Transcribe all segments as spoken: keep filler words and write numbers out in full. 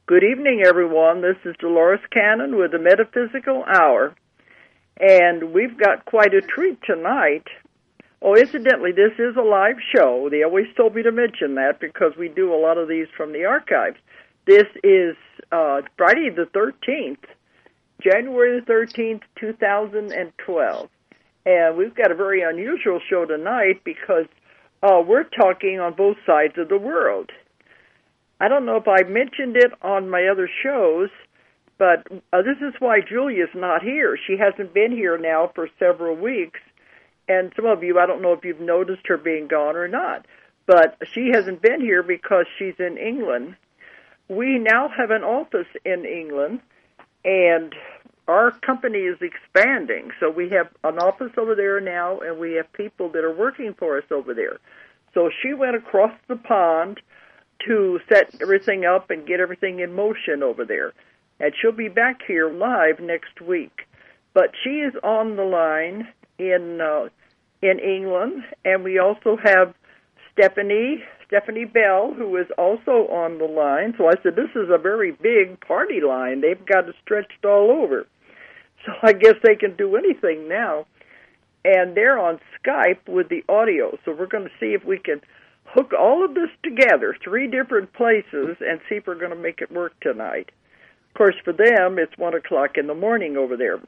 Good evening, everyone. This is Dolores Cannon with the Metaphysical Hour, and we've got quite a treat tonight. Oh, incidentally, this is a live show. They always told me to mention that because we do a lot of these from the archives. This is uh, Friday the thirteenth, January the thirteenth, two thousand twelve, and we've got a very unusual show tonight because uh, we're talking on both sides of the world. I don't know if I mentioned it on my other shows, but uh, this is why Julia's not here. She hasn't been here now for several weeks, and some of you, I don't know if you've noticed her being gone or not, but she hasn't been here because she's in England. We now have an office in England, and our company is expanding, so we have an office over there now, and we have people that are working for us over there. So she went across the pond to set everything up and get everything in motion over there. And she'll be back here live next week. But she is on the line in uh, in England, and we also have Stephanie, Stephanie Bell, who is also on the line. So I said, this is a very big party line. They've got it stretched all over. So I guess they can do anything now. And they're on Skype with the audio. So we're going to see if we can hook all of this together, three different places, and see if we're going to make it work tonight. Of course, for them, it's one o'clock in the morning over there.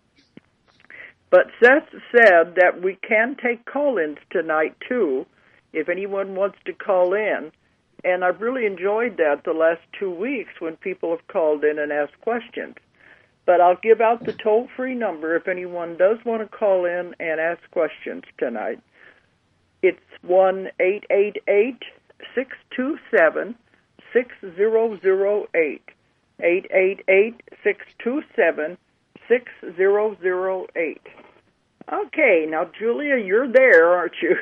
But Seth said that we can take call-ins tonight, too, if anyone wants to call in. And I've really enjoyed that the last two weeks when people have called in and asked questions. But I'll give out the toll-free number if anyone does want to call in and ask questions tonight. It's one eight eight eight, six two seven, six zero zero eight. eight eight eight, six two seven, six zero zero eight. Okay, now, Julia, you're there, aren't you?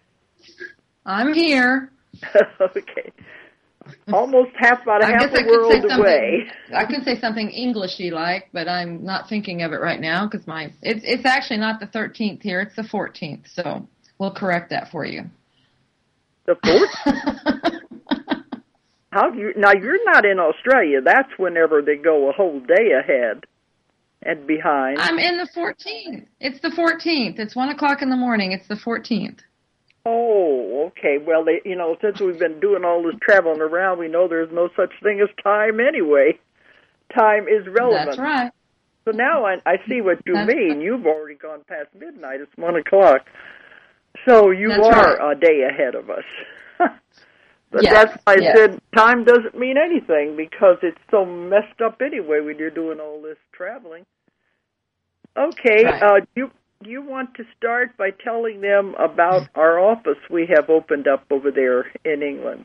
I'm here. Okay. Almost half, about a I half guess a world away. I could say something Englishy like, but I'm not thinking of it right now because my it's it's actually not the thirteenth here; it's the fourteenth. So we'll correct that for you. The fourteenth? How do you now? You're not in Australia. That's whenever they go a whole day ahead and behind. I'm in the fourteenth. It's the fourteenth. It's one o'clock in the morning. It's the fourteenth. Oh, okay. Well, they, you know, since we've been doing all this traveling around, we know there's no such thing as time anyway. Time is relevant. That's right. So now I, I see what you That's mean. right. You've already gone past midnight. It's one o'clock. So you That's are right. a day ahead of us. But Yes, that's why I yes. said time doesn't mean anything because it's so messed up anyway when you're doing all this traveling. Okay, Right. uh, you do you want to start by telling them about our office we have opened up over there in England?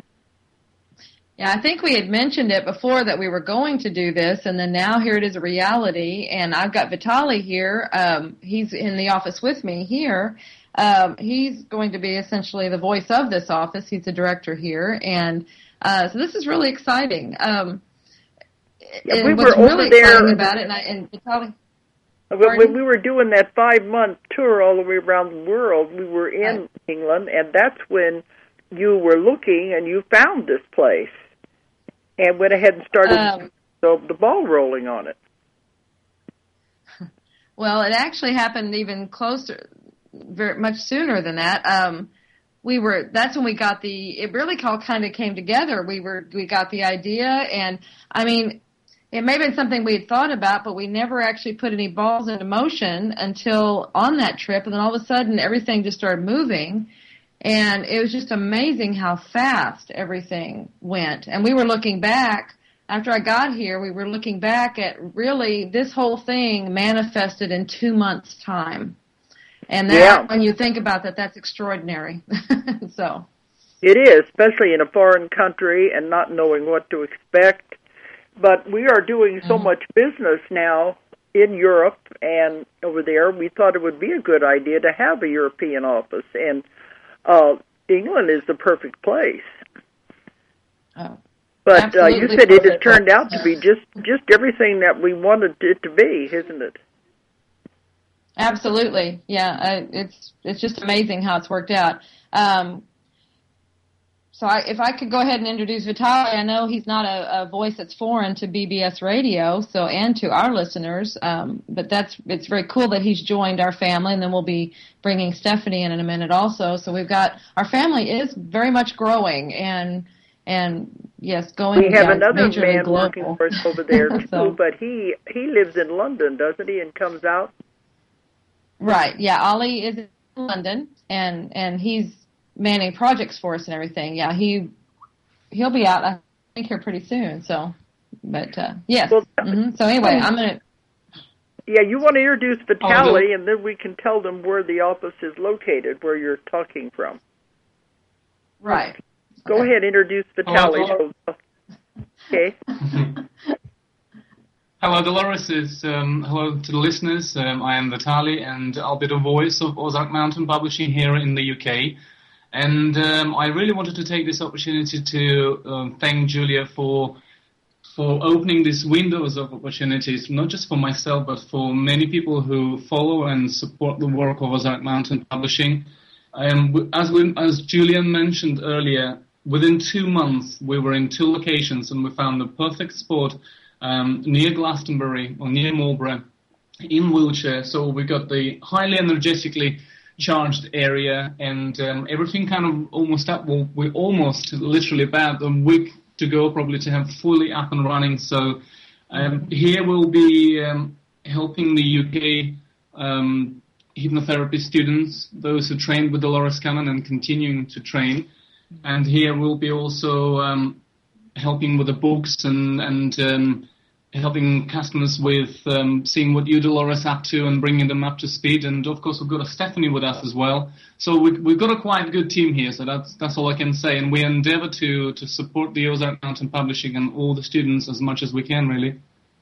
Yeah, I think we had mentioned it before that we were going to do this, and then now here it is a reality. And I've got Vitali here. Um, he's in the office with me here. Um, he's going to be essentially the voice of this office. He's the director here, and uh, so this is really exciting. Um, Yeah, and we what's were really over there exciting about it, and, I, and Vitali. When, when we were doing that five-month tour all the way around the world, we were in Right. England, and that's when you were looking and you found this place and went ahead and started Um, the, the ball rolling on it. Well, it actually happened even closer, very much sooner than that. Um, we were, that's when we got the, it really all kind of came together. We were, we got the idea, and I mean, it may have been something we had thought about, but we never actually put any balls into motion until on that trip, and then all of a sudden everything just started moving, and it was just amazing how fast everything went. And we were looking back, after I got here, we were looking back at really this whole thing manifested in two months' time. And that, Yeah. when you think about that, that's extraordinary. So It is, especially in a foreign country and not knowing what to expect. But we are doing so Mm-hmm. much business now in Europe and over there, we thought it would be a good idea to have a European office. And uh, England is the perfect place. Oh, but uh, you absolutely said it has perfect. turned out to be just, just everything that we wanted it to be, isn't it? absolutely. Yeah, I, it's it's just amazing how it's worked out. Um, so I, if I could go ahead and introduce Vitaly, I know he's not a, a voice that's foreign to B B S Radio, so and to our listeners. Um, but that's it's very cool that he's joined our family, and then we'll be bringing Stephanie in in a minute also. So we've got our family is very much growing, and and yes, going. We have yeah, another man global. working for us over there too, so, but he he lives in London, doesn't he? And comes out. Right. Yeah, Ollie is in London, and and he's manning projects for us and everything. Yeah, he he'll be out I think here pretty soon. So, but uh, yes. Well, mm-hmm. So anyway, I'm gonna. Yeah, you want to introduce Vitaly, oh, and then we can tell them where the office is located, where you're talking from. Right. Go okay. ahead, introduce Vitaly. Hello, okay. Hello, Dolores. Is, um, hello to the listeners. Um, I am Vitaly, and I'll be the voice of Ozark Mountain Publishing here in the U K. And um, I really wanted to take this opportunity to um, thank Julia for for opening these windows of opportunities, not just for myself, but for many people who follow and support the work of Ozark Mountain Publishing. Um, as, we, as Julian mentioned earlier, within two months we were in two locations, and we found the perfect spot um, near Glastonbury or near Marlborough in Wiltshire. So we got the highly energetically charged area, and um, everything kind of almost up. Well, we're almost literally about a week to go, probably, to have fully up and running. So um, here we'll be um, helping the U K um, hypnotherapy students, those who trained with Dolores Cannon and continuing to train. And here we'll be also um, helping with the books and and um, helping customers with um, seeing what you, Dolores, up to and bringing them up to speed. And, of course, we've got a Stephanie with us as well. So we, we've got a quite good team here, so that's that's all I can say. And we endeavor to, to support the Ozark Mountain Publishing and all the students as much as we can, really.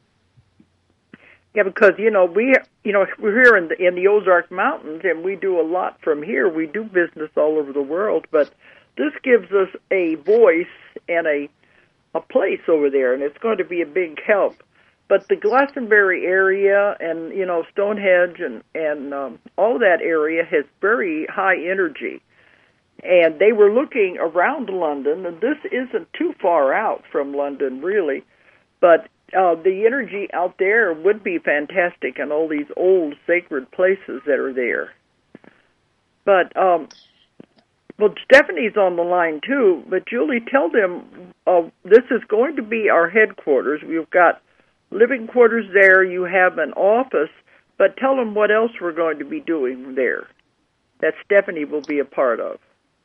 Yeah, because, you know, we, you know, we're here in the, in the Ozark Mountains, and we do a lot from here. We do business all over the world, but this gives us a voice and a a place over there, and it's going to be a big help. But the Glastonbury area and, you know, Stonehenge and, and um, all that area has very high energy. And they were looking around London, and this isn't too far out from London, really, but uh, the energy out there would be fantastic in all these old sacred places that are there. But, um, well, Stephanie's on the line, too, but Julie, tell them uh, this is going to be our headquarters. We've got living quarters there. You have an office, but tell them what else we're going to be doing there that Stephanie will be a part of.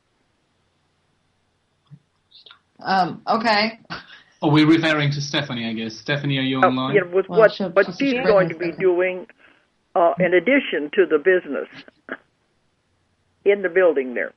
Um, okay. Are we referring to Stephanie, I guess? Stephanie, are you Uh, online? you know, with Well, what, she'll- what she'll she's share going with to be them. doing uh, in addition to the business in the building there.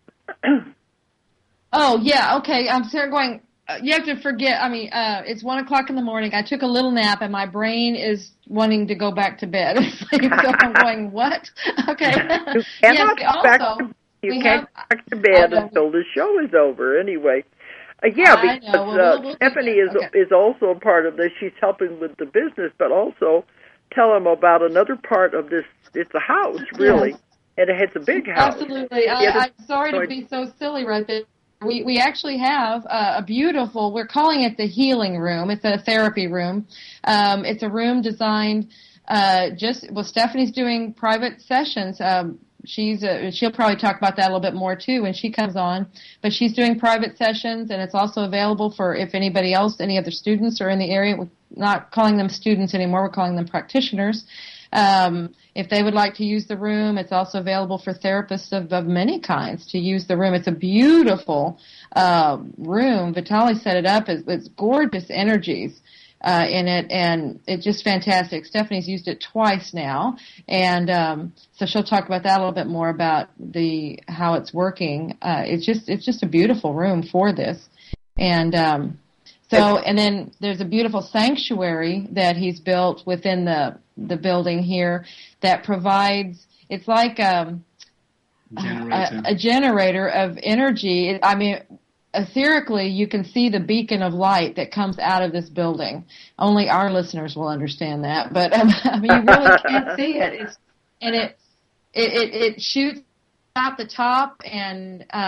Oh, yeah, okay. I'm sort of going, uh, you have to forget, I mean, uh, it's one o'clock in the morning. I took a little nap, and my brain is wanting to go back to bed. So I'm going, what? Okay. You cannot yes, go back also, to, you we can't have, go back to bed know, until the show is over anyway. Uh, yeah, I because know. Well, uh, we'll- we'll Stephanie do is that. Okay. is also a part of this. She's helping with the business, but also tell them about another part of this. It's a house, really, Yes. and it's a big house. Absolutely. I, Yeah, I'm sorry to be so silly right there. We we actually have uh, a beautiful, we're calling it the healing room. It's a therapy room. Um, it's a room designed uh, just, well, Stephanie's doing private sessions. Um, she's uh, she'll probably talk about that a little bit more too when she comes on. But she's doing private sessions, and it's also available for if anybody else, any other students are in the area. We're not calling them students anymore. We're calling them practitioners. Um, if they would like to use the room, it's also available for therapists of, of many kinds to use the room. It's a beautiful uh, room. Vitaly set it up. It's, it's gorgeous energies uh, in it, and it's just fantastic. Stephanie's used it twice now, and um, so she'll talk about that a little bit more about the how it's working. Uh, it's just it's just a beautiful room for this, and. Um, So, and then there's a beautiful sanctuary that he's built within the the building here that provides, it's like um, Generator. a, a generator of energy. I mean, etherically, you can see the beacon of light that comes out of this building. Only our listeners will understand that, but um, I mean, you really can't see it. It's, and it, it, it, it shoots out the top, and um,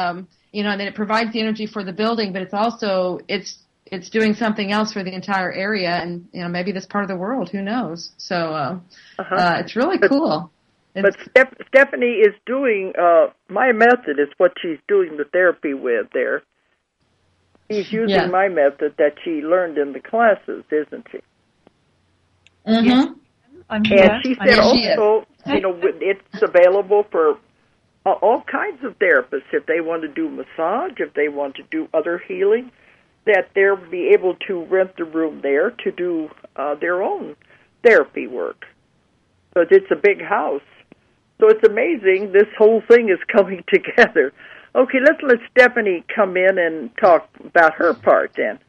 you know, and then it provides the energy for the building, but it's also, it's, it's doing something else for the entire area and, you know, maybe this part of the world, who knows? So, uh, uh-huh. uh it's really but, cool. It's, but Steph- Stephanie is doing, uh, my method is what she's doing the therapy with there. She's using yeah. my method that she learned in the classes, isn't she? Mm-hmm. Yes. I'm here. And she said also, you know, it's available for all kinds of therapists. If they want to do massage, if they want to do other healing, that they'll be able to rent the room there to do uh, their own therapy work. But it's a big house. So it's amazing this whole thing is coming together. Okay, let's let Stephanie come in and talk about her part then.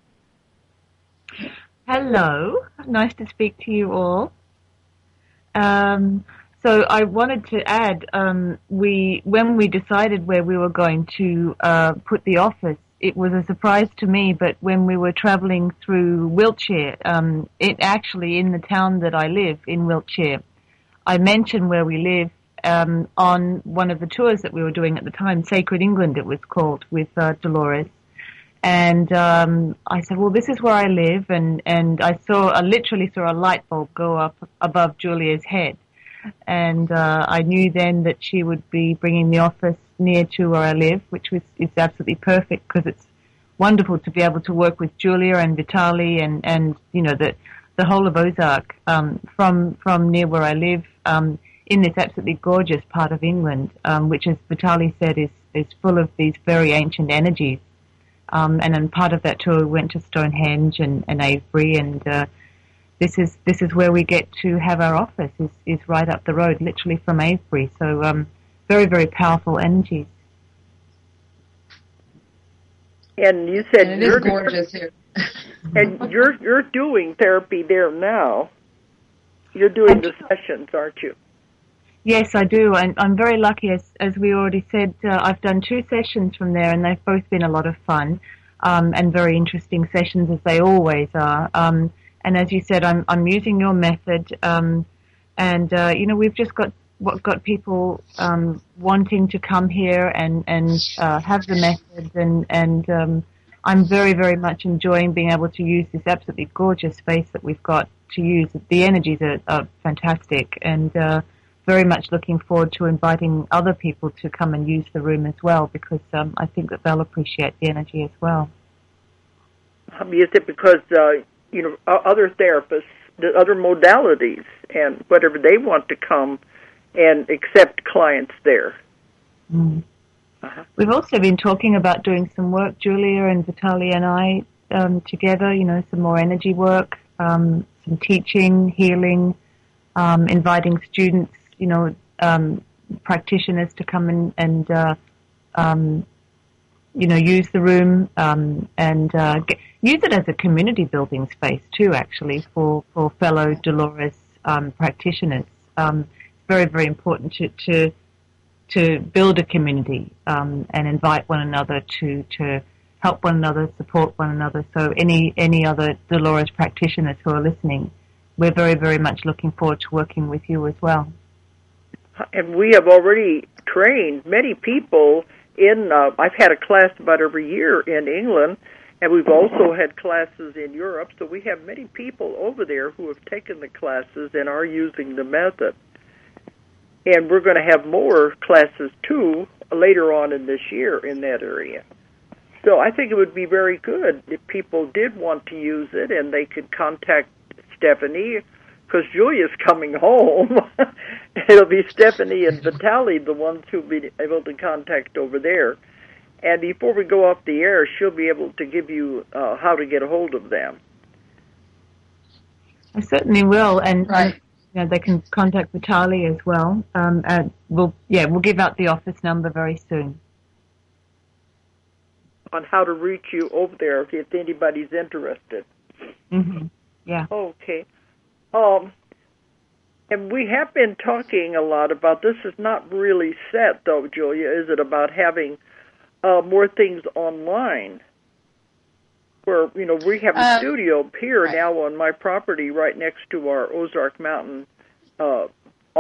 Hello. Nice to speak to you all. Um, so I wanted to add, um, we when we decided where we were going to uh, put the office, it was a surprise to me, but when we were traveling through Wiltshire, um, it actually in the town that I live, in Wiltshire, I mentioned where we live um, on one of the tours that we were doing at the time, Sacred England it was called, with uh, Dolores. And um, I said, well, this is where I live, and, and I saw, I literally saw a light bulb go up above Julia's head. And uh, I knew then that she would be bringing the office near to where I live, which was is absolutely perfect because it's wonderful to be able to work with Julia and Vitali and, and you know, the, the whole of Ozark um, from from near where I live um, in this absolutely gorgeous part of England, um, which, as Vitali said, is, is full of these very ancient energies. Um, and then part of that tour we went to Stonehenge and, and Avebury, and uh, this is this is where we get to have our office, is, is right up the road, literally from Avebury. So um, very, very powerful energies. And you said and it you're is gorgeous here. And you're you're doing therapy there now. You're doing the sessions, aren't you? Yes, I do, and I'm very lucky. As as we already said, uh, I've done two sessions from there, and they've both been a lot of fun um, and very interesting sessions, as they always are. Um, and as you said, I'm I'm using your method, um, and uh, you know we've just got what got people um, wanting to come here and and uh, have the method, and and um, I'm very very much enjoying being able to use this absolutely gorgeous space that we've got to use. The energies are, are fantastic, and uh, very much looking forward to inviting other people to come and use the room as well, because um, I think that they'll appreciate the energy as well. Um, is it because, uh, you know, other therapists, the other modalities, and whatever they want to come and accept clients there? Mm. Uh-huh. We've also been talking about doing some work, Julia and Vitali and I, um, together, you know, some more energy work, um, some teaching, healing, um, inviting students, you know, um, practitioners to come in and, uh, um, you know, use the room um, and uh, get, use it as a community building space too, actually, for, for fellow Dolores um, practitioners. Um, it's very, very important to, to, to build a community um, and invite one another to, to help one another, support one another. So any, any other Dolores practitioners who are listening, we're very, very much looking forward to working with you as well. And we have already trained many people in, uh, I've had a class about every year in England, and we've also had classes in Europe, so we have many people over there who have taken the classes and are using the method. And we're going to have more classes, too, later on in this year in that area. So I think it would be very good if people did want to use it, and they could contact Stephanie, because Julia's coming home. It'll be Stephanie and Vitali, the ones who'll be able to contact over there. And before we go off the air, she'll be able to give you uh, how to get a hold of them. I certainly will, and right. you know, they can contact Vitali as well. Um, and we'll yeah, we'll give out the office number very soon. On how to reach you over there if anybody's interested. Mm-hmm. Yeah. Okay. Um, and we have been talking a lot about, this is not really set, though, Julia, is it, about having uh, more things online? Where, you know, we have a uh, studio here right. now on my property right next to our Ozark Mountain uh,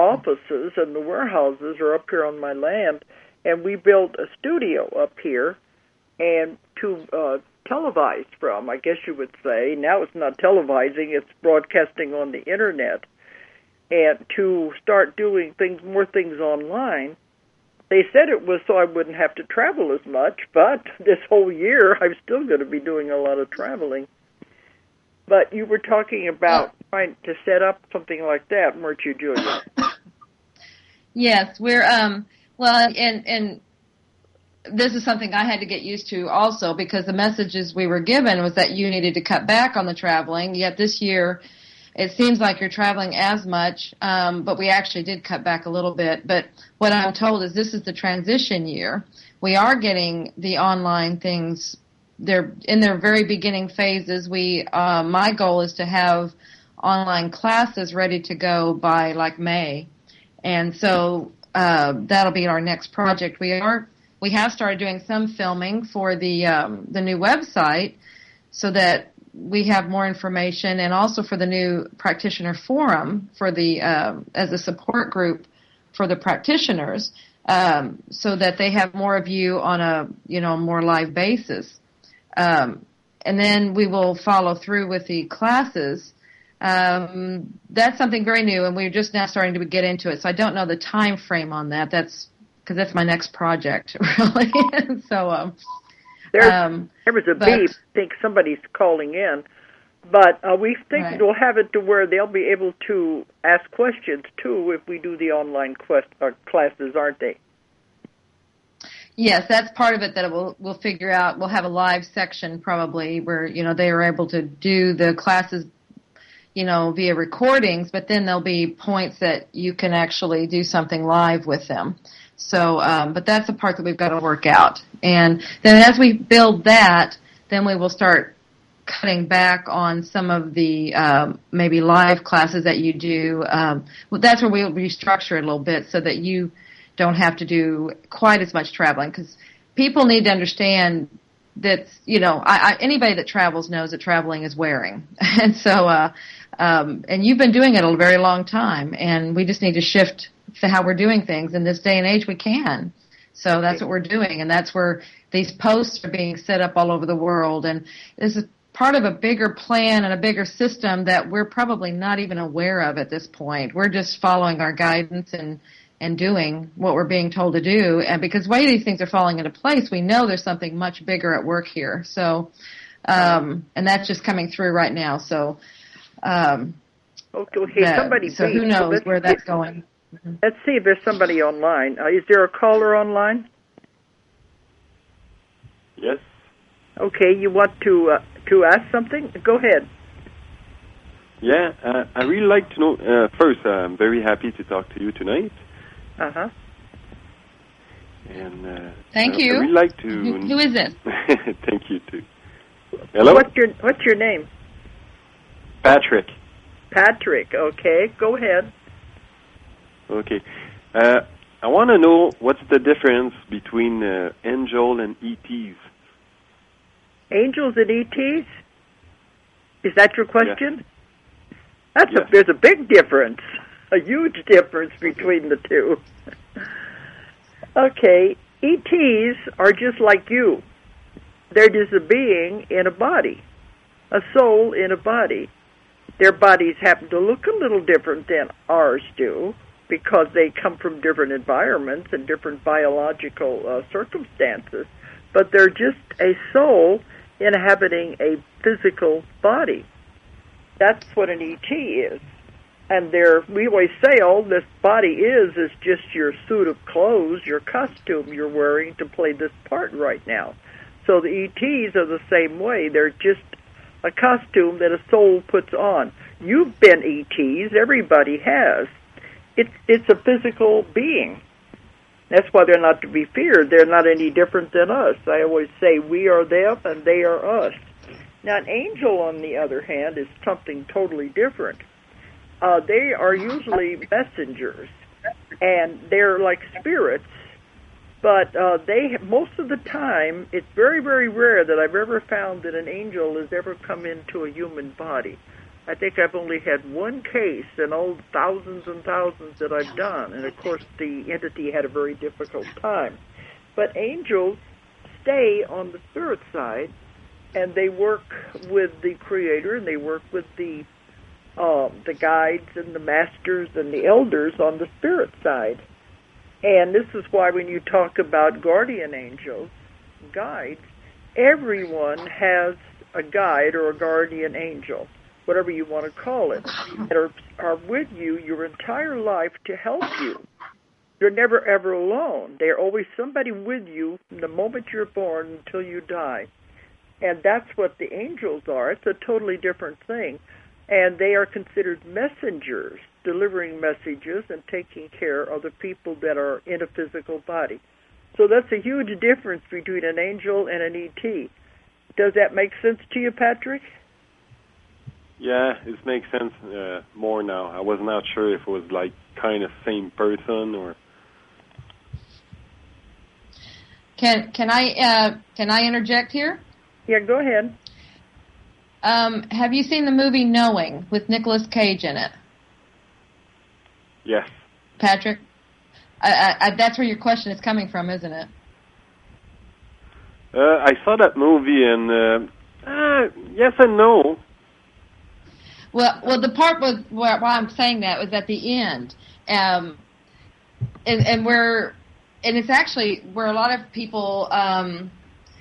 offices, and the warehouses are up here on my land, and we built a studio up here, and to uh, televise from, I guess you would say. Now it's not televising, it's broadcasting on the Internet. And to start doing things, more things online. They said it was so I wouldn't have to travel as much, but this whole year I'm still going to be doing a lot of traveling. But you were talking about trying to set up something like that, weren't you, Julia? Yes, we're, um, well, and, and this is something I had to get used to also, because the messages we were given was that you needed to cut back on the traveling, yet this year it seems like you're traveling as much, um, but we actually did cut back a little bit. But what I'm told is this is the transition year. We are getting the online things. They're in their very beginning phases. We, uh, my goal is to have online classes ready to go by like May, and so uh, that'll be our next project. We are we have started doing some filming for the um, the new website, so that we have more information, and also for the new practitioner forum for the um, as a support group for the practitioners, um, so that they have more of you on a you know more live basis. Um, and then we will follow through with the classes. Um, that's something very new, and we're just now starting to get into it. So I don't know the time frame on that. That's because that's my next project, really. so um, there, um, there was a but, beep. I think somebody's calling in, but uh, we think right. we'll have it to where they'll be able to ask questions too if we do the online quest, uh, classes, aren't they? Yes, that's part of it that we'll we'll figure out. We'll have a live section probably where you know they are able to do the classes, you know, via recordings, but then there'll be points that you can actually do something live with them. So, um, but that's the part that we've got to work out. And then as we build that, then we will start cutting back on some of the um, maybe live classes that you do. Um, well, that's where we'll restructure it a little bit so that you don't have to do quite as much traveling, because people need to understand that, you know, I, I, anybody that travels knows that traveling is wearing. and so, uh, um, and you've been doing it a very long time, and we just need to shift to how we're doing things. In this day and age, we can. So that's what we're doing, and that's where these posts are being set up all over the world. And this is part of a bigger plan and a bigger system that we're probably not even aware of at this point. We're just following our guidance and and doing what we're being told to do. And because the way these things are falling into place, we know there's something much bigger at work here. So, um, and that's just coming through right now. So, um, okay, okay. that, somebody so who knows let's, where that's going. Mm-hmm. Let's see if there's somebody online. Uh, is there a caller online? Yes. Okay, you want to uh, to ask something? Go ahead. Yeah, uh, I really like to know. Uh, first, uh, I'm very happy to talk to you tonight. Uh huh. And uh, thank uh, you. I really like to. Who, who is this? Thank you too. Hello. What's your What's your name? Patrick. Patrick. Okay, go ahead. Okay. Uh, I want to know what's the difference between uh, angel and E Ts. Angels and E Ts? Is that your question? Yeah. That's yeah. a, there's a big difference, a huge difference between the two. Okay, E Ts are just like you. They're just a being in a body, a soul in a body. Their bodies happen to look a little different than ours do because they come from different environments and different biological uh, circumstances, but they're just a soul inhabiting a physical body. That's what an E T is. And there, we always say all this body is is just your suit of clothes, your costume you're wearing to play this part right now. So the E Ts are the same way. They're just a costume that a soul puts on. You've been E Ts. Everybody has. It's it's a physical being. That's why they're not to be feared. They're not any different than us. I always say we are them and they are us. Now, an angel, on the other hand, is something totally different. Uh, they are usually messengers, and they're like spirits, but uh, they most of the time, it's very, very rare that I've ever found that an angel has ever come into a human body. I think I've only had one case in all thousands and thousands that I've done, and of course the entity had a very difficult time. But angels stay on the spirit side, and they work with the Creator, and they work with the uh, the guides and the masters and the elders on the spirit side. And this is why when you talk about guardian angels, guides, everyone has a guide or a guardian angel, whatever you want to call it, that are, are with you your entire life to help you. You're never, ever alone. There's always somebody with you from the moment you're born until you die. And that's what the angels are. It's a totally different thing. And they are considered messengers, delivering messages and taking care of the people that are in a physical body. So that's a huge difference between an angel and an E T. Does that make sense to you, Patrick? Yeah, it makes sense uh, more now. I was not sure if it was like kind of same person or. Can can I uh, can I interject here? Yeah, go ahead. Um, have you seen the movie Knowing with Nicolas Cage in it? Yes. Patrick, I, I, I, that's where your question is coming from, isn't it? Uh, I saw that movie, and uh, uh, yes and no. Well, well, the part was why I'm saying that was at the end, um, and, and where, and it's actually where a lot of people. Um,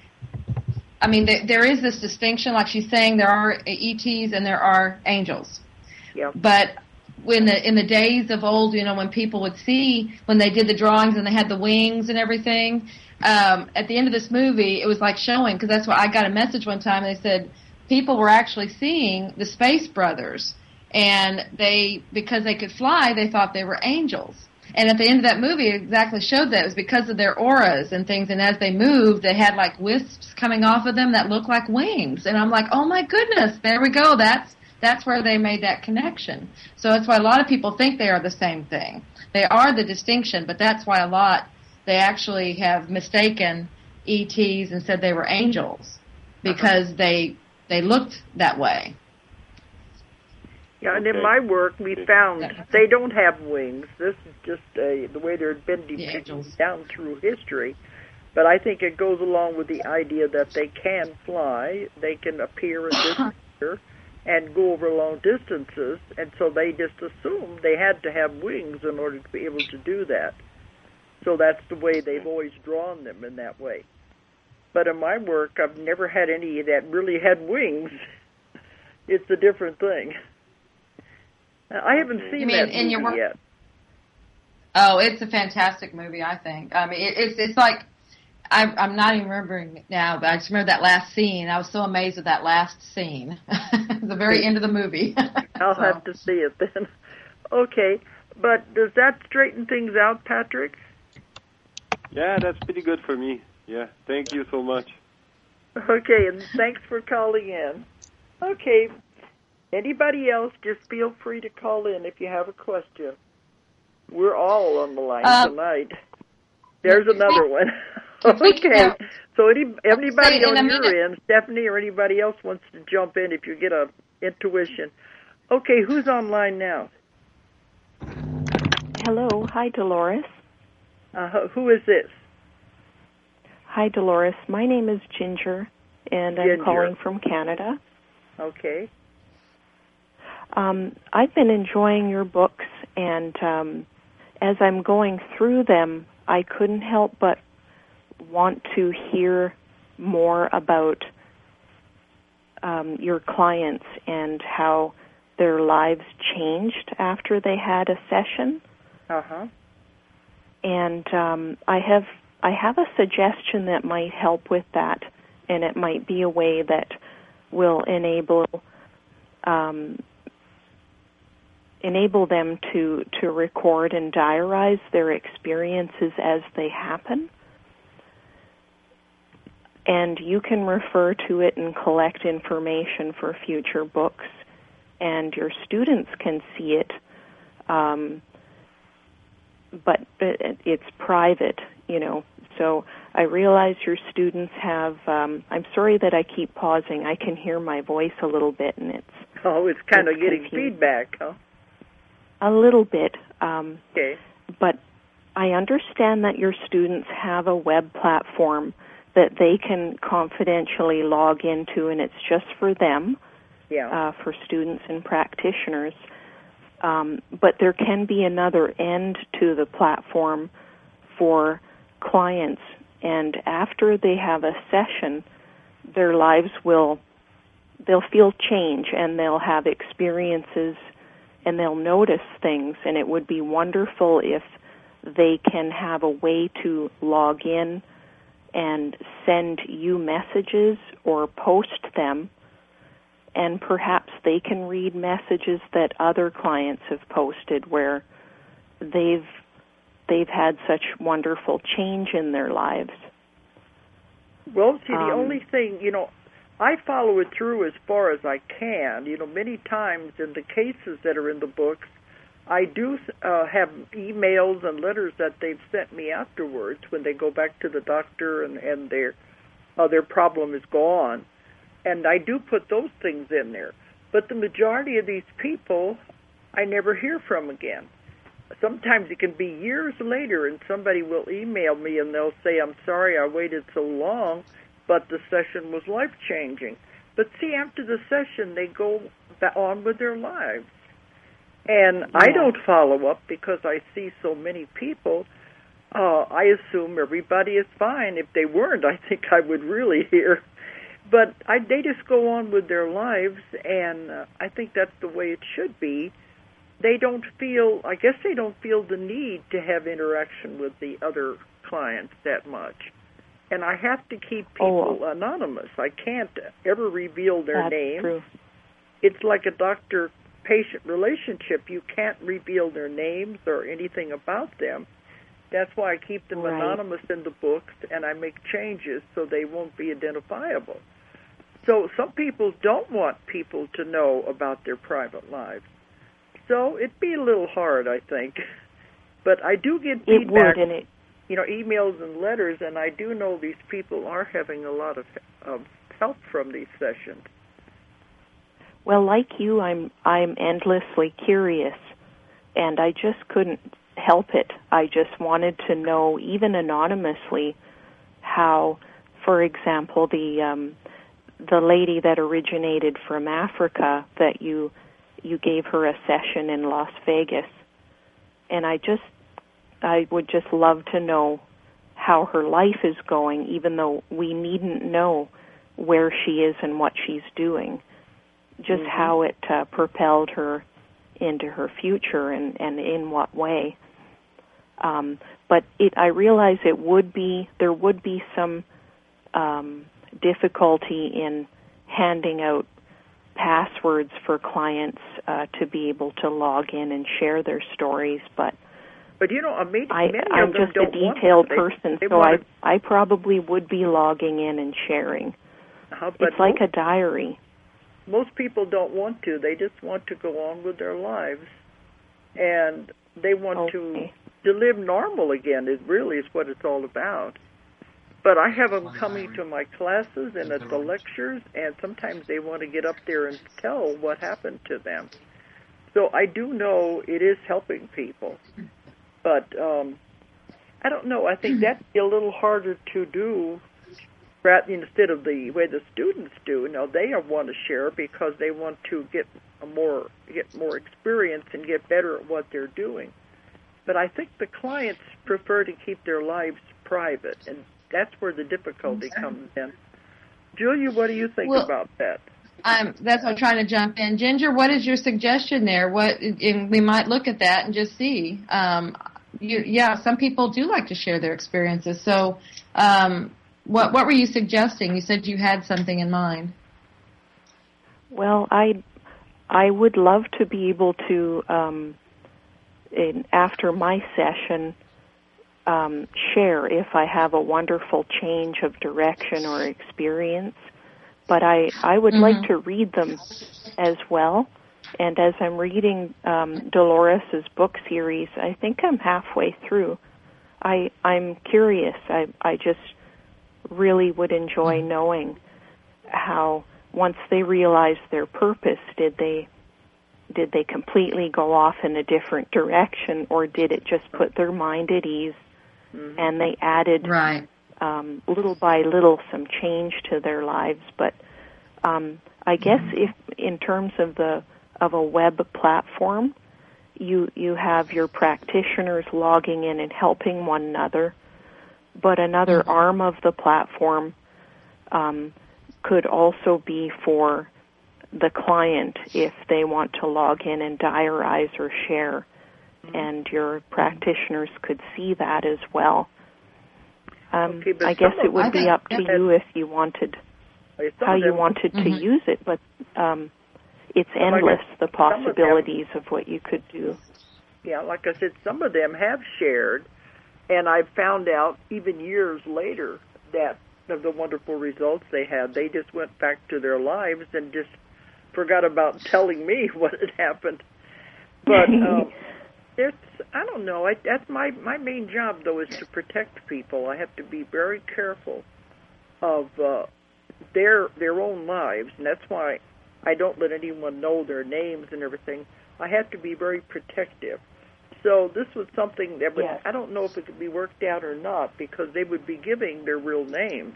I mean, there, there is this distinction, like she's saying, there are E Ts and there are angels. Yeah. But when the in the days of old, you know, when people would see when they did the drawings and they had the wings and everything, um, at the end of this movie, it was like showing, because that's why I got a message one time. And they said people were actually seeing the Space Brothers, and they because they could fly, they thought they were angels. And at the end of that movie, it exactly showed that. It was because of their auras and things, and as they moved, they had like wisps coming off of them that looked like wings. And I'm like, oh my goodness, there we go. That's that's where they made that connection. So that's why a lot of people think they are the same thing. They are the distinction, but that's why a lot, they actually have mistaken E Ts and said they were angels because uh-huh. they they looked that way. Yeah, and in my work, we found they don't have wings. This is just uh, the way they've been depicted down through history. But I think it goes along with the idea that they can fly, they can appear and disappear, and go over long distances, and so they just assumed they had to have wings in order to be able to do that. So that's the way they've always drawn them in that way. But in my work, I've never had any that really had wings. It's a different thing. I haven't seen you mean that in movie your work? yet. Oh, it's a fantastic movie, I think. I mean, it, it's it's like, I, I'm not even remembering it now, but I just remember that last scene. I was so amazed at that last scene. The very end of the movie. I'll so. have to see it then. Okay, but does that straighten things out, Patrick? Yeah, that's pretty good for me. Yeah, thank you so much. Okay, and thanks for calling in. Okay. Anybody else, just feel free to call in if you have a question. We're all on the line um, tonight. There's another one. Okay. So any, anybody on your end, Stephanie or anybody else wants to jump in if you get a intuition. Okay, who's online now? Hello. Hi, Dolores. Uh, who is this? Hi, Dolores. My name is Ginger, and Ginger. I'm calling from Canada. Okay. Um, I've been enjoying your books, and um, as I'm going through them, I couldn't help but want to hear more about um, your clients and how their lives changed after they had a session. Uh-huh. And um, I have I have a suggestion that might help with that, and it might be a way that will enable um, enable them to, to record and diarize their experiences as they happen. And you can refer to it and collect information for future books, and your students can see it, um, but it's private, you know. So I realize your students have, um, I'm sorry that I keep pausing. I can hear my voice a little bit, and it's... Oh, it's kind it's of getting confusing. feedback, huh? A little bit. Um, okay. But I understand that your students have a web platform that they can confidentially log into, and it's just for them, yeah. uh, for students and practitioners. Um, but there can be another end to the platform for clients, and after they have a session, their lives will, they'll feel change, and they'll have experiences, and they'll notice things, and it would be wonderful if they can have a way to log in and send you messages or post them, and perhaps they can read messages that other clients have posted where they've they've had such wonderful change in their lives. Well, see, the Um, only thing, you know, I follow it through as far as I can. You know, many times in the cases that are in the books, I do uh, have emails and letters that they've sent me afterwards when they go back to the doctor and, and their uh, their problem is gone. And I do put those things in there. But the majority of these people, I never hear from again. Sometimes it can be years later, and somebody will email me and they'll say, I'm sorry I waited so long, but the session was life-changing. But see, after the session, they go on with their lives. And yeah. I don't follow up because I see so many people. Uh, I assume everybody is fine. If they weren't, I think I would really hear. But I, they just go on with their lives, and uh, I think that's the way it should be. They don't feel, I guess they don't feel the need to have interaction with the other clients that much. And I have to keep people oh. anonymous. I can't ever reveal their That's names. True. It's like a doctor-patient relationship. You can't reveal their names or anything about them. That's why I keep them right. anonymous in the books, and I make changes so they won't be identifiable. So some people don't want people to know about their private lives. So it'd be a little hard, I think. But I do get feedback, it would, and it, you know, emails and letters, and I do know these people are having a lot of uh, help from these sessions. Well, like you, I'm I'm endlessly curious, and I just couldn't help it. I just wanted to know, even anonymously, how, for example, the um, the lady that originated from Africa, that you you gave her a session in Las Vegas, and I just I would just love to know how her life is going, even though we needn't know where she is and what she's doing. Just mm-hmm. how it uh, propelled her into her future, and, and in what way. Um, but it, I realize it would be there would be some um, difficulty in handing out passwords for clients uh, to be able to log in and share their stories. But but you know, I mean, I, many I'm of them just don't a detailed want to. person, they, they so I to... I probably would be logging in and sharing. Uh, but it's like most, a diary. Most people don't want to. They just want to go on with their lives, and they want okay. to to live normal again. It really is what it's all about. But I have them coming to my classes and at the lectures, and sometimes they want to get up there and tell what happened to them. So I do know it is helping people. But um, I don't know. I think that'd be a little harder to do rather, instead of the way the students do. You know, they want to share because they want to get a more get more experience and get better at what they're doing. But I think the clients prefer to keep their lives private, and that's where the difficulty comes in. Julia, what do you think well, about that? Um, that's what I'm trying to jump in. Ginger, what is your suggestion there? What and we might look at that and just see. Um, you, yeah, some people do like to share their experiences. So, um, what what were you suggesting? You said you had something in mind. Well, I I would love to be able to, um, in, after my session, um, share if I have a wonderful change of direction or experience. But I, I would mm-hmm. like to read them as well. And as I'm reading um, Dolores' book series, I think I'm halfway through. I, I'm curious. I, I just really would enjoy mm-hmm. knowing how, once they realized their purpose, did they did they completely go off in a different direction, or did it just put their mind at ease mm-hmm. and they added right. um, little by little some change to their lives. But um, I guess if in terms of the of a web platform, you you have your practitioners logging in and helping one another, but another mm-hmm. arm of the platform um, could also be for the client if they want to log in and diarize or share, mm-hmm. and your practitioners could see that as well. Um, okay, I guess it would I be think, up to yeah. you if you wanted, how you wanted to mm-hmm. use it, but um, it's endless, the possibilities of, of what you could do. Yeah, like I said, some of them have shared, and I've found out even years later that of the wonderful results they had. They just went back to their lives and just forgot about telling me what had happened. But um, it's, I don't know, I, that's my, my main job, though, is to protect people. I have to be very careful of uh, their their own lives, and that's why I don't let anyone know their names and everything. I have to be very protective. So this was something that would, yes. I don't know if it could be worked out or not, because they would be giving their real names.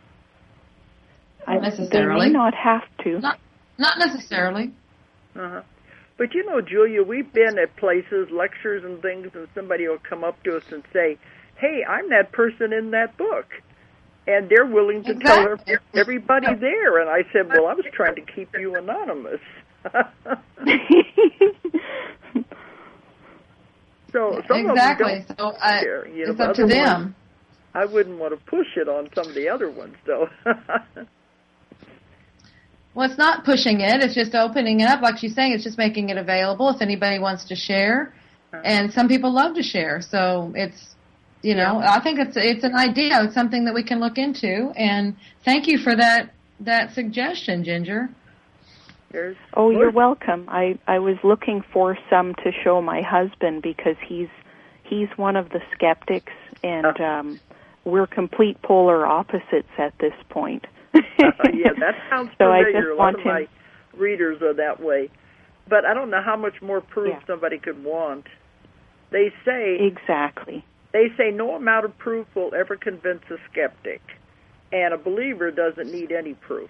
Not necessarily. They may not have to. Not, not necessarily. Uh-huh. But you know, Julia, we've been at places, lectures and things, and somebody will come up to us and say, hey, I'm that person in that book. And they're willing to exactly. tell everybody there. And I said, well, I was trying to keep you anonymous. So some exactly. Of them so I, care, you know, it's up to them. Ones, I wouldn't want to push it on some of the other ones, though. Well, it's not pushing it. It's just opening it up. Like she's saying, it's just making it available if anybody wants to share. Uh-huh. And some people love to share. So it's, you know, yeah. I think it's it's an idea. It's something that we can look into. And thank you for that that suggestion, Ginger. There's oh, you're welcome. I, I was looking for some to show my husband because he's he's one of the skeptics, and uh, um, we're complete polar opposites at this point. uh, yeah, that sounds so familiar. I just A lot want of him... my readers are that way. But I don't know how much more proof yeah. somebody could want. They say exactly. They say no amount of proof will ever convince a skeptic, and a believer doesn't need any proof.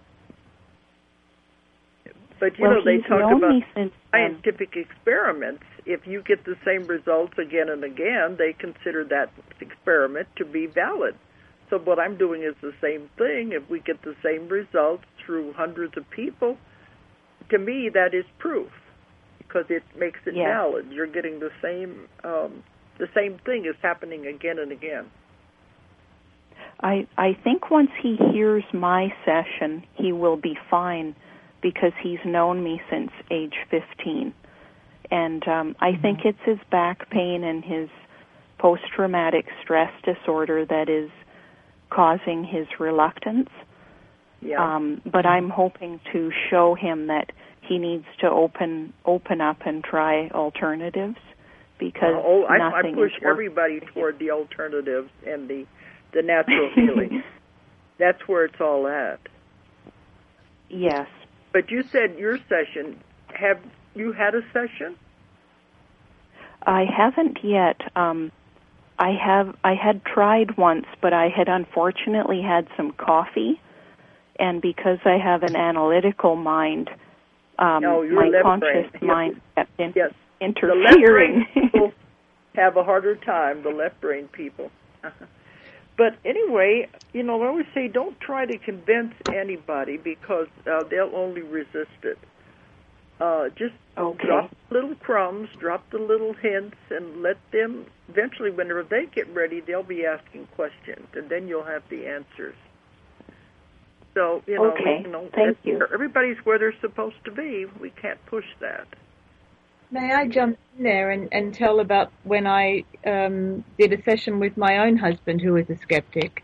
But, you well, know, they talk the about since, scientific um, experiments. If you get the same results again and again, they consider that experiment to be valid. So what I'm doing is the same thing. If we get the same results through hundreds of people, to me that is proof because it makes it yes. valid. You're getting the same um, the same thing is happening again and again. I I think once he hears my session, he will be fine, because he's known me since age fifteen. And um, I mm-hmm. think it's his back pain and his post-traumatic stress disorder that is causing his reluctance. Yeah. Um, but I'm hoping to show him that he needs to open open up and try alternatives, because uh, oh, I, nothing I push is everybody toward the alternatives and the, the natural healing. That's where it's all at. Yes. But you said your session, have you had a session? I haven't yet. Um, I have. I had tried once, but I had unfortunately had some coffee, and because I have an analytical mind, um, no, my left conscious brain. mind yes. kept in, yes. interfering. The left brain people have a harder time, the left brain people. Uh-huh. But anyway, you know, I always say don't try to convince anybody because uh, they'll only resist it. Uh, just okay. drop little crumbs, drop the little hints, and let them, eventually, whenever they get ready, they'll be asking questions, and then you'll have the answers. So, you know, okay. you know Thank you. everybody's where they're supposed to be. We can't push that. May I jump in there and, and tell about when I um, did a session with my own husband, who is a skeptic?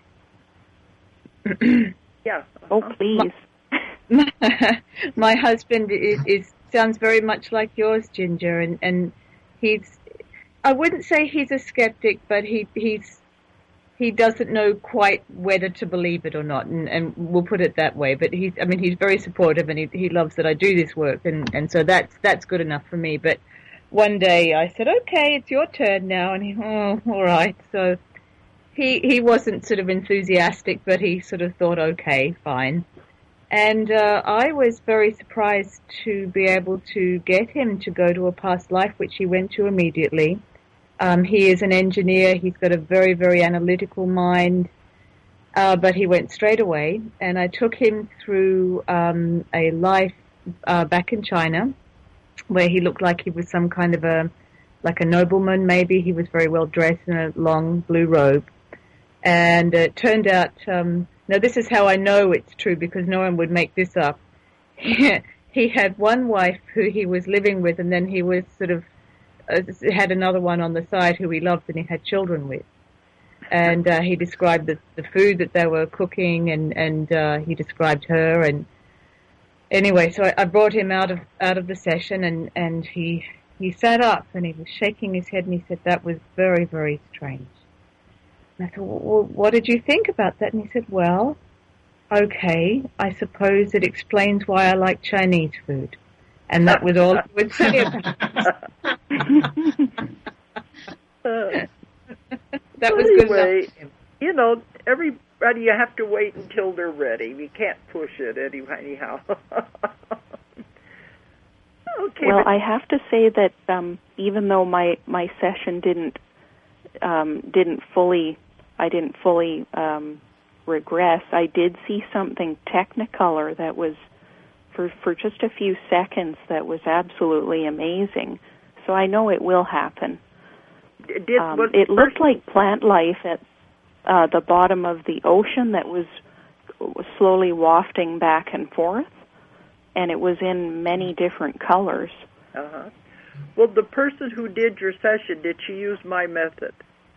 Yeah. Uh-huh. Oh, please. My, my husband is, is sounds very much like yours, Ginger, and, and he's, I wouldn't say he's a skeptic, but he he's he doesn't know quite whether to believe it or not, and, and we'll put it that way. But he's, I mean, he's very supportive, and he he loves that I do this work, and, and so that's that's good enough for me. But one day I said, okay, it's your turn now, and he, oh, all right. So he he wasn't sort of enthusiastic, but he sort of thought, okay, fine. And uh, I was very surprised to be able to get him to go to a past life, which he went to immediately. Um, he is an engineer. He's got a very, very analytical mind, uh, but he went straight away. And I took him through um, a life uh, back in China, where he looked like he was some kind of a, like a nobleman maybe. He was very well dressed in a long blue robe. And it turned out... Um, Now, this is how I know it's true, because no one would make this up. He had one wife who he was living with, and then he was sort of uh, had another one on the side who he loved and he had children with. And uh, he described the, the food that they were cooking, and, and uh, he described her. And anyway, so I, I brought him out of out of the session, and, and he he sat up, and he was shaking his head, and he said, that was very, very strange. And I thought, well, what did you think about that? And he said, well, okay, I suppose it explains why I like Chinese food. And that was all I would say about it. That was good anyway, enough. You know, everybody, you have to wait until they're ready. You can't push it anyhow. Okay. Well, but I have to say that um, even though my, my session didn't um, didn't fully I didn't fully um, regress, I did see something technicolor that was for for just a few seconds that was absolutely amazing. So I know it will happen. Did, um, it looked like plant life at uh, the bottom of the ocean that was slowly wafting back and forth, and it was in many different colors. Uh-huh. Well, the person who did your session, did she use my method?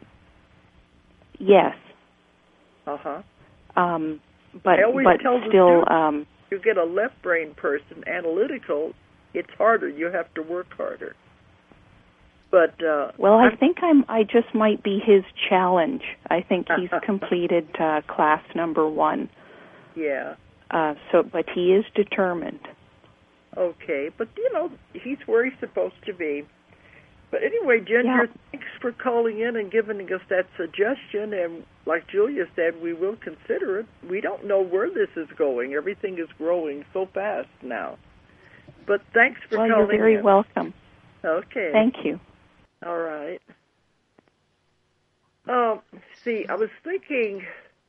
Yes. Uh-huh. Um, but I always but tell the still, students, um, you get a left brain person, analytical, it's harder. You have to work harder. But uh, well, I I'm, think I'm. I just might be his challenge. I think he's completed uh, class number one. Yeah. Uh, so, but he is determined. Okay, but you know he's where he's supposed to be. But anyway, Ginger, Yeah. thanks for calling in and giving us that suggestion. And like Julia said, we will consider it. We don't know where this is going. Everything is growing so fast now. But thanks for well, calling you're very in. welcome. Okay. Thank you. All right. Um, see, I was thinking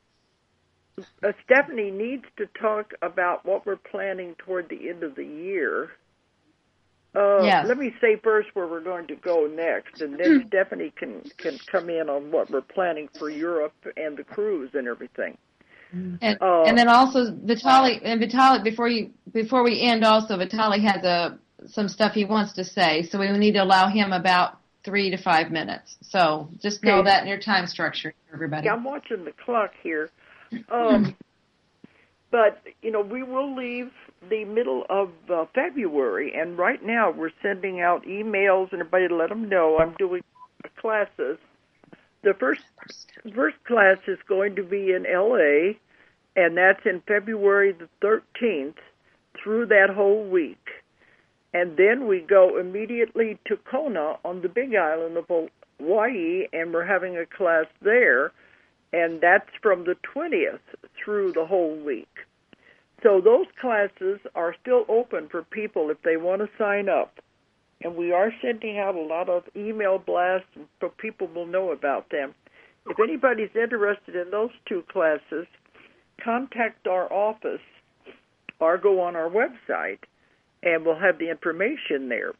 uh, Stephanie needs to talk about what we're planning toward the end of the year. Uh, Yes. Let me say first where we're going to go next, and then Stephanie can, can come in on what we're planning for Europe and the cruise and everything. And, Uh, and then also Vitali and Vitali before you before we end, also Vitali has a some stuff he wants to say, so we need to allow him about three to five minutes. So just know Okay. that in your time structure, everybody. Yeah, I'm watching the clock here. Um, but, you know, we will leave the middle of uh, February, and right now we're sending out emails and everybody to let them know I'm doing classes. The first first class is going to be in L A, and that's in February the thirteenth through that whole week. And then we go immediately to Kona on the Big Island of Hawaii, and we're having a class there, and that's from the twentieth through the whole week. So those classes are still open for people if they want to sign up. And we are sending out a lot of email blasts so people will know about them. If anybody's interested in those two classes, contact our office or go on our website, and we'll have the information there.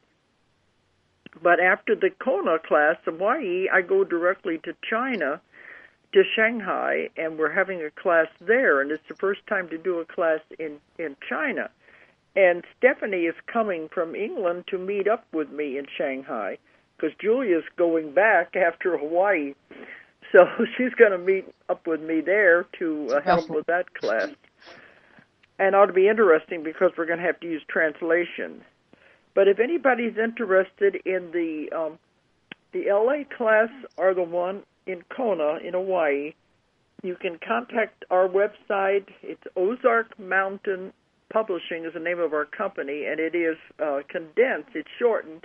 But after the Kona class, Hawaii, I go directly to China, to Shanghai, and we're having a class there, and it's the first time to do a class in, in China. And Stephanie is coming from England to meet up with me in Shanghai, because Julia's going back after Hawaii. So she's going to meet up with me there to uh, help with that class. And it ought to be interesting because we're going to have to use translation. But if anybody's interested in the um, the L A class or the one in Kona in Hawaii, you can contact our website. It's Ozark Mountain Publishing is the name of our company, and it is uh, condensed. It's shortened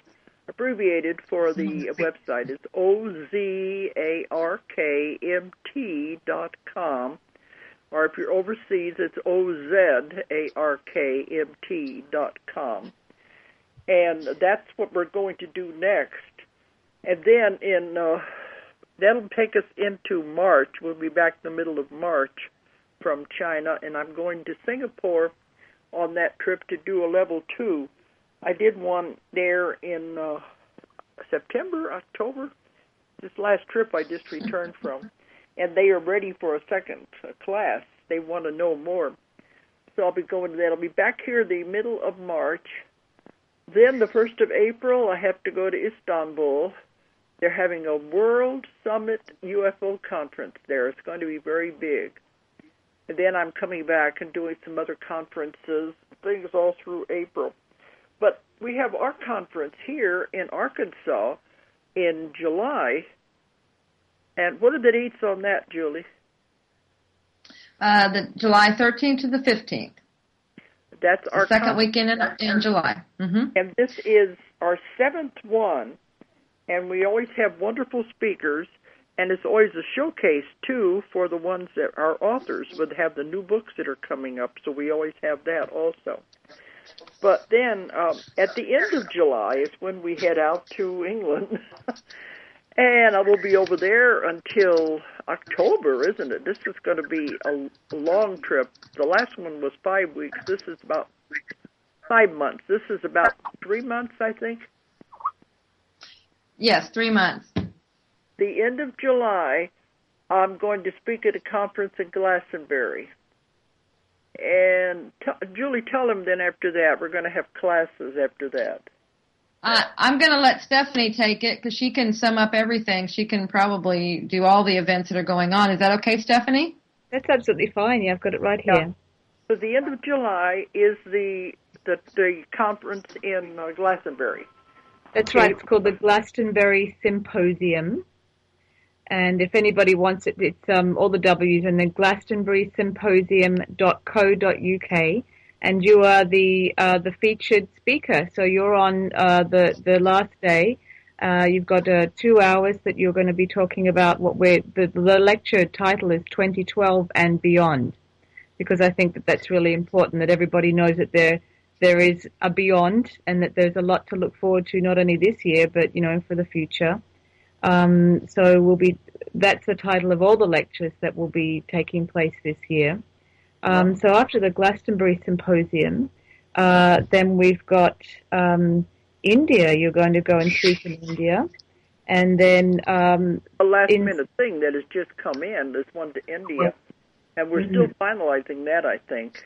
abbreviated for the website is O Z A R K M T dot com. Or if you're overseas, it's O Z A R K M T dot com. And that's what we're going to do next. And then in uh, that'll take us into March. We'll be back in the middle of March from China, and I'm going to Singapore on that trip to do a level two. I did one there in uh, September, October, this last trip I just returned from. And they are ready for a second class. They want to know more. So I'll be going to that. I'll be back here the middle of March. Then the first of April, I have to go to Istanbul. They're having a World Summit U F O conference there. It's going to be very big. And then I'm coming back and doing some other conferences, things all through April. But we have our conference here in Arkansas in July. And what are the dates on that, Julie? Uh, the July thirteenth to the fifteenth. That's our the second con- weekend in, in July. Mm-hmm. And this is our seventh one, and we always have wonderful speakers, and it's always a showcase, too, for the ones that our authors would have the new books that are coming up, so we always have that also. But then um, at the end of July is when we head out to England. And I will be over there until October, isn't it? This is going to be a long trip. The last one was five weeks. This is about five months. This is about three months, I think. Yes, three months. The end of July, I'm going to speak at a conference in Glastonbury. And t- Julie, tell them then after that, we're going to have classes after that. Uh, I'm going to let Stephanie take it because she can sum up everything. She can probably do all the events that are going on. Is that okay, Stephanie? That's absolutely fine. Yeah, I've got it right Yeah. here. So the end of July is the the, the conference in uh, Glastonbury. That's right. It's called the Glastonbury Symposium. And if anybody wants it, it's um, all the W's and then glastonbury symposium dot co dot U K. And you are the uh, the featured speaker. So you're on uh, the the last day. Uh, you've got uh, two hours that you're going to be talking about what we're the, the lecture title is twenty twelve and Beyond, because I think that that's really important that everybody knows that there there is a beyond and that there's a lot to look forward to not only this year but you know for the future. Um, so we'll be that's the title of all the lectures that will be taking place this year. Um, so after the Glastonbury Symposium, uh, then we've got um, India. You're going to go and speak in India. And then... Um, a last-minute in, thing that has just come in, this one to India. And we're mm-hmm. still finalizing that, I think.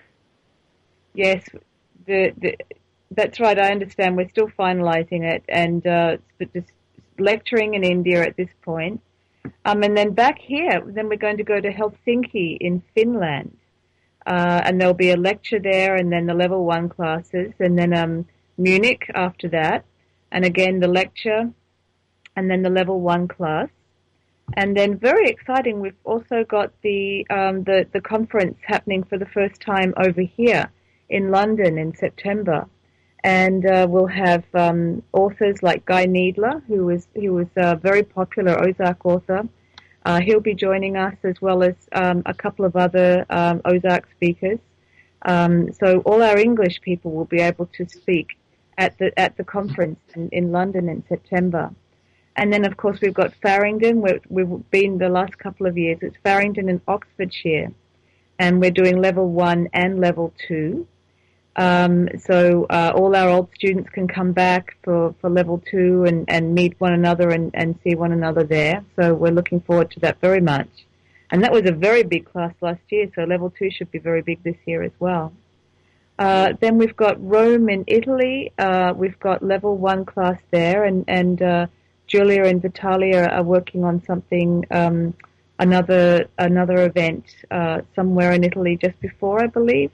Yes, the, the, that's right. I understand. We're still finalizing it. And uh, just lecturing in India at this point. Um, and then back here, then we're going to go to Helsinki in Finland. Uh, and there'll be a lecture there and then the level one classes and then um, Munich after that. And again, the lecture and then the level one class. And then very exciting, we've also got the, um, the, the conference happening for the first time over here in London in September. And uh, we'll have um, authors like Guy Needler, who was, who was a very popular Ozark author. Uh, he'll be joining us as well as um, a couple of other um, Ozark speakers. Um, so all our English people will be able to speak at the at the conference in, in London in September. And then, of course, we've got Farringdon, where we've been the last couple of years. It's Farringdon in Oxfordshire. And we're doing level one and level two. Um, so uh, all our old students can come back for, for level two and, and meet one another and, and see one another there. So we're looking forward to that very much. And that was a very big class last year, so level two should be very big this year as well. Uh, then we've got Rome in Italy. Uh, we've got level one class there, and, and uh, Julia and Vitalia are working on something, um, another another event uh, somewhere in Italy just before, I believe.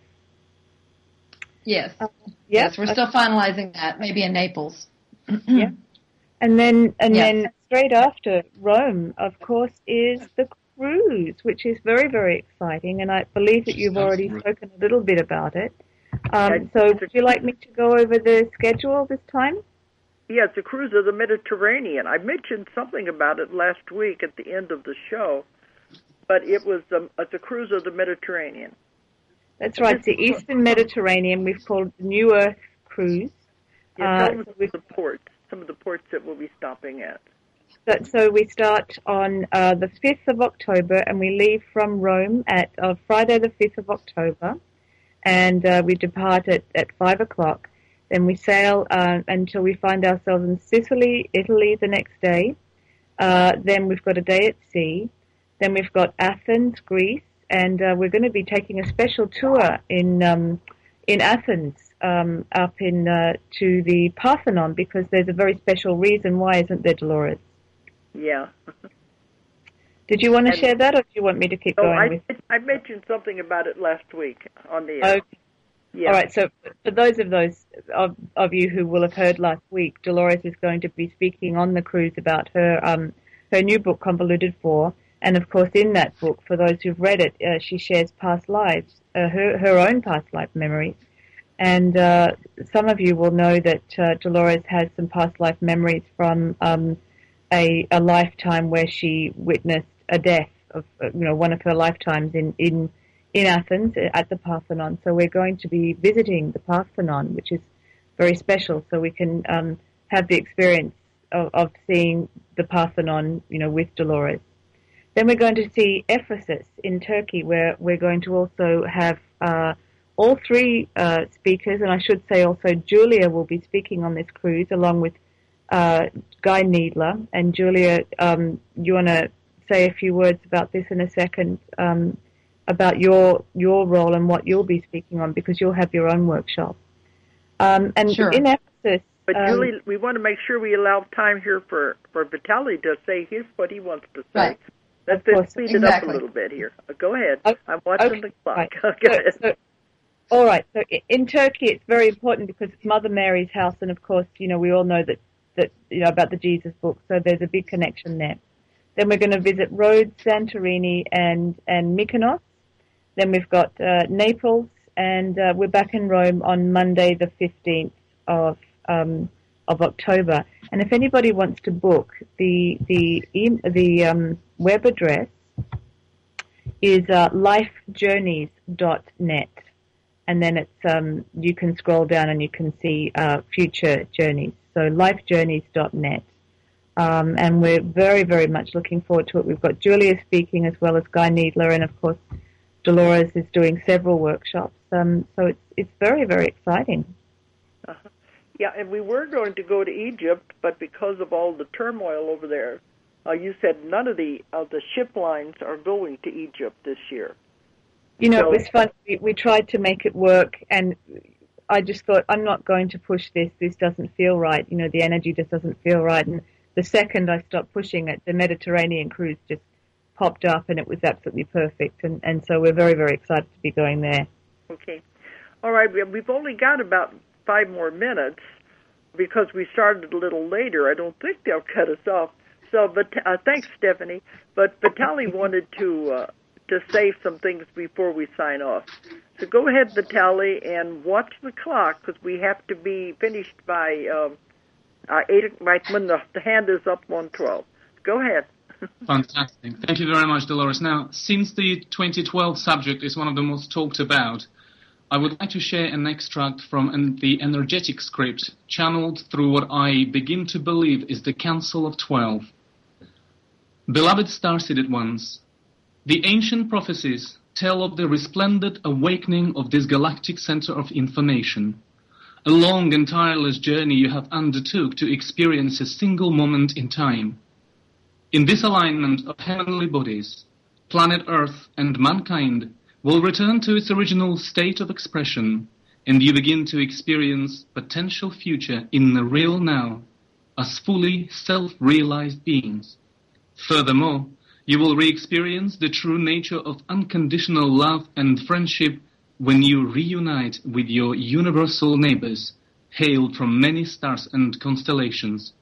Yes. Uh, yes, we're still finalizing that. Maybe in Naples. Yeah. And then and yes. then straight after Rome, of course, is the cruise, which is very, very exciting. And I believe that you've already spoken a little bit about it. Um, so would you like me to go over the schedule this time? Yeah, it's a cruise of the Mediterranean. I mentioned something about it last week at the end of the show, but it was um, it's a cruise of the Mediterranean. That's right. It's the Eastern Mediterranean. We've called the New Earth Cruise. Yeah, tell uh, us so the ports, some of the ports that we'll be stopping at. So, so we start on uh, the fifth of October, and we leave from Rome at uh, Friday the fifth of October, and uh, we depart at, at five o'clock. Then we sail uh, until we find ourselves in Sicily, Italy the next day. Uh, then we've got a day at sea. Then we've got Athens, Greece, and uh, we're going to be taking a special tour in um, in Athens, um, up in uh, to the Parthenon, because there's a very special reason why, isn't there, Dolores? Yeah. Did you want to and, share that, or do you want me to keep oh, going? I, with? I mentioned something about it last week on the air. Okay. Yeah. All right, so for those of those of, of you who will have heard last week, Dolores is going to be speaking on the cruise about her um, her new book, Convoluted Four, and of course in that book, for those who've read it, uh, she shares past lives, uh, her her own past life memories, and uh, some of you will know that uh, Dolores has some past life memories from um, a, a lifetime where she witnessed a death of uh, you know one of her lifetimes in in. in Athens at the Parthenon. So we're going to be visiting the Parthenon, which is very special, so we can um, have the experience of, of seeing the Parthenon, you know, with Dolores. Then we're going to see Ephesus in Turkey, where we're going to also have uh, all three uh, speakers, and I should say also Julia will be speaking on this cruise, along with uh, Guy Needler. And Julia, um, you want to say a few words about this in a second, um, about your your role and what you'll be speaking on, because you'll have your own workshop. Um, and sure. in Ephesus... But um, Julie, we want to make sure we allow time here for, for Vitaly to say his what he wants to say. Right. Let's Of course. speed it Exactly. up a little bit here. Uh, go ahead. Okay. I'm watching Okay. the clock. Right. Go So, ahead. so, all right. So i- in Turkey, it's very important because it's Mother Mary's house, and of course, you know, we all know that, that you know about the Jesus book. So there's a big connection there. Then we're going to visit Rhodes, Santorini, and and Mykonos. Then we've got uh, Naples, and uh, we're back in Rome on Monday, the fifteenth of um, of October. And if anybody wants to book, the the e- the um, web address is uh, life journeys dot net, and then it's um, you can scroll down and you can see uh, future journeys. So life journeys dot net. Um, and we're very, very much looking forward to it. We've got Julia speaking as well as Guy Needler, and of course Dolores is doing several workshops. Um, so it's it's very, very exciting. Uh-huh. Yeah, and we were going to go to Egypt, but because of all the turmoil over there, uh, you said none of the of the ship lines are going to Egypt this year. You know, So- it was fun. We, we tried to make it work, and I just thought, I'm not going to push this. This doesn't feel right. You know, the energy just doesn't feel right. And the second I stopped pushing it, the Mediterranean cruise just popped up, and it was absolutely perfect. And, and so we're very, very excited to be going there. Okay. All right, we- we've only got about five more minutes because we started a little later. I don't think they'll cut us off. So, but uh, thanks, Stephanie. But Vitaly wanted to uh, to say some things before we sign off. So go ahead, Vitaly, and watch the clock because we have to be finished by um, uh, eight. Right when the, the hand is up on twelve. Go ahead. Fantastic. Thank you very much, Dolores. Now, since the twenty twelve subject is one of the most talked about, I would like to share an extract from an, the energetic script channeled through what I begin to believe is the Council of Twelve. Beloved star-seeded ones, the ancient prophecies tell of the resplendent awakening of this galactic center of information, a long and tireless journey you have undertook to experience a single moment in time. In this alignment of heavenly bodies, planet Earth and mankind will return to its original state of expression, and you begin to experience potential future in the real now as fully self-realized beings. Furthermore, you will re-experience the true nature of unconditional love and friendship when you reunite with your universal neighbors, hailed from many stars and constellations.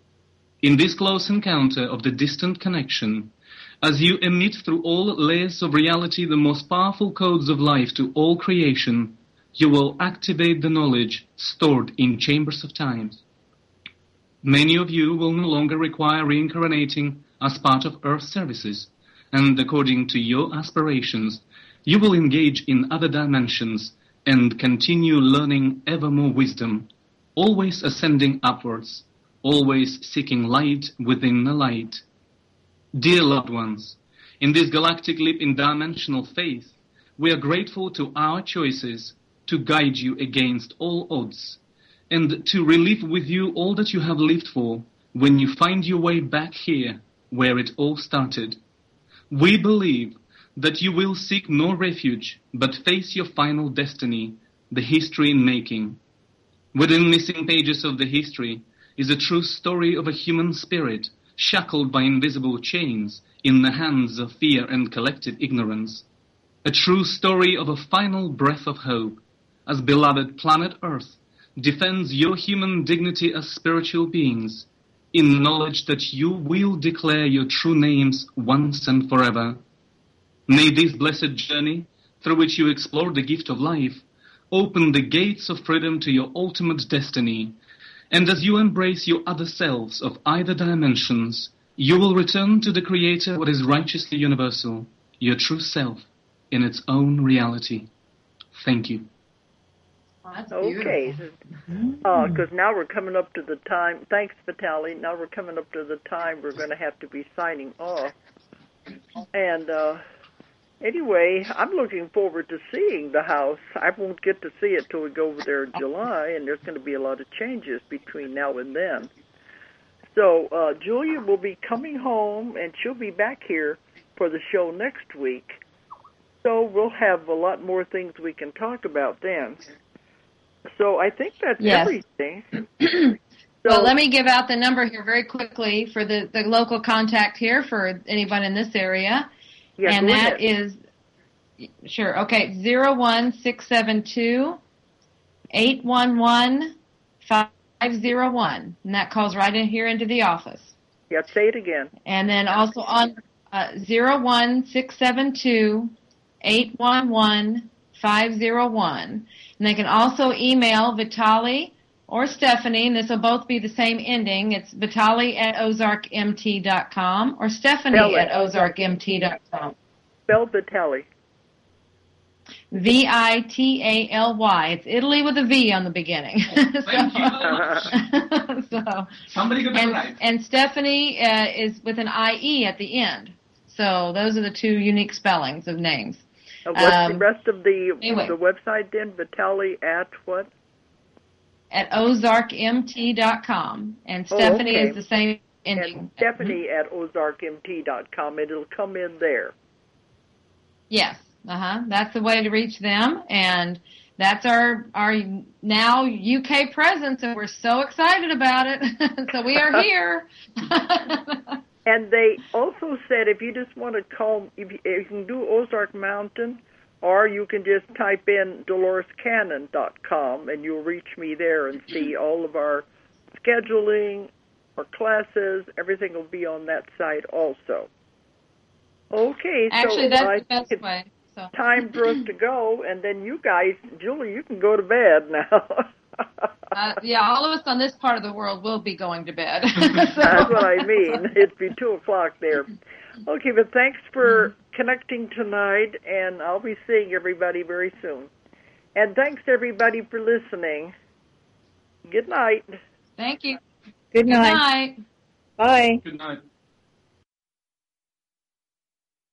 In this close encounter of the distant connection, as you emit through all layers of reality the most powerful codes of life to all creation, you will activate the knowledge stored in chambers of time. Many of you will no longer require reincarnating as part of Earth services, and according to your aspirations, you will engage in other dimensions and continue learning ever more wisdom, always ascending upwards, always seeking light within the light. Dear loved ones, in this galactic leap in dimensional faith, we are grateful to our choices to guide you against all odds, and to relive with you all that you have lived for when you find your way back here where it all started. We believe that you will seek no refuge but face your final destiny, the history in making. Within missing pages of the history is a true story of a human spirit shackled by invisible chains in the hands of fear and collective ignorance. A true story of a final breath of hope as beloved planet Earth defends your human dignity as spiritual beings in knowledge that you will declare your true names once and forever. May this blessed journey, through which you explore the gift of life, open the gates of freedom to your ultimate destiny, and as you embrace your other selves of either dimensions, you will return to the Creator what is righteously universal, your true self, in its own reality. Thank you. Oh, that's Okay, because uh, now we're coming up to the time. Thanks, Vitaly. Now we're coming up to the time we're going to have to be signing off. And uh, anyway, I'm looking forward to seeing the house. I won't get to see it till we go over there in July, and there's going to be a lot of changes between now and then. So uh, Julia will be coming home, and she'll be back here for the show next week. So we'll have a lot more things we can talk about then. So I think that's yes. everything. So, well, let me give out the number here very quickly for the, the local contact here for anyone in this area. Yeah, and go that ahead. is, sure, okay, zero one six seven two, eight one one, five zero one. And that calls right in here into the office. Yeah, say it again. And then also on uh, zero one six seven two, eight one one, five zero one. And they can also email Vitaly or Stephanie, and this will both be the same ending. It's Vitaly at ozark m t dot com or Stephanie at ozark m t dot com. Spell Vitaly. V I T A L Y. It's Italy with a V on the beginning. so, Thank you very much. so, Somebody got and, it right. and Stephanie uh, is with an I E at the end. So those are the two unique spellings of names. Uh, what's Um, the rest of the anyway. the website then? Vitaly at what? At ozark m t dot com. And Stephanie oh, okay. is the same ending. And Stephanie at ozark m t dot com, and it'll come in there. Yes. Uh-huh. That's the way to reach them. And that's our our now U K presence, and we're so excited about it. So we are here. And they also said if you just want to call, if you, you can do Ozark Mountain, or you can just type in dolores cannon dot com, and you'll reach me there and see all of our scheduling, our classes, everything will be on that site also. Okay, Actually, so that's I the best think way. So. it's time for us to go, and then you guys, Julie, you can go to bed now. uh, yeah, all of us on this part of the world will be going to bed. So. That's what I mean. It'd be two o'clock there. Okay, but thanks for connecting tonight, and I'll be seeing everybody very soon. And thanks, everybody, for listening. Good night. Thank you. Good night. Good night. Bye. Good night.